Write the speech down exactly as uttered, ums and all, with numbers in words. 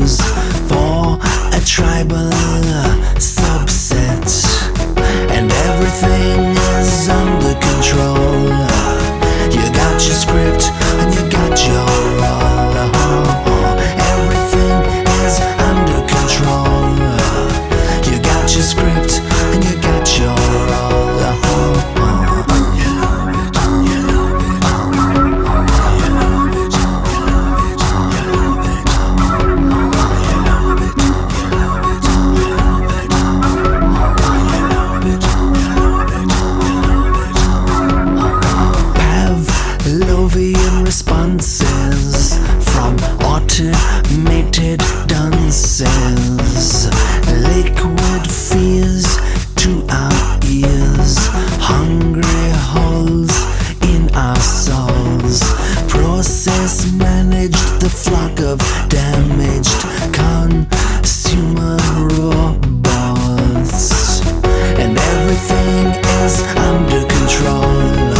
use for a tribal subset, and everything is under control. You got your script and you got your role. Everything is under control. You got your script and you got your role. Pavlovian responses from automated dances, liquid fears to our ears, hungry holes in our souls. Process managed the flock of damaged consumer robots, and everything is under control.